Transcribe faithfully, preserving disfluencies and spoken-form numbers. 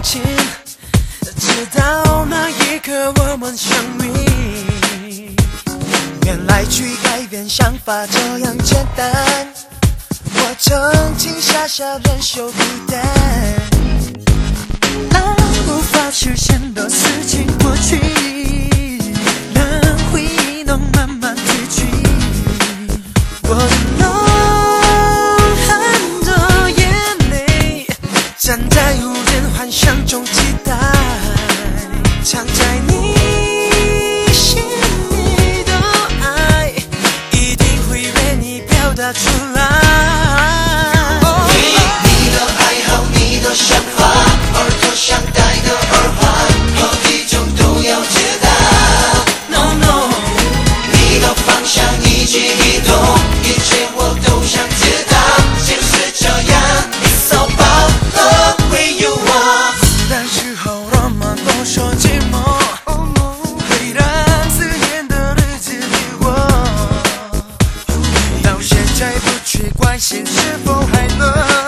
情，直到那一刻我们相遇。原来去改变想法这样简单，我曾经傻傻忍受孤单，那无法实现的事情过去，让回忆能慢慢褪去。我能含着眼泪，站在无人幻想中期待，藏在你心里的爱，一定会为你表达出来。 你的爱好，你的想法，耳朵想戴的耳环，何必种都要解答。No no， 你的方向一举一动，一切我都想知道，就是这样 ，It's so about with you 啊。 但是后人们都说寂寞，虽然刺眼的日子里我，到现在不去关心是否还能。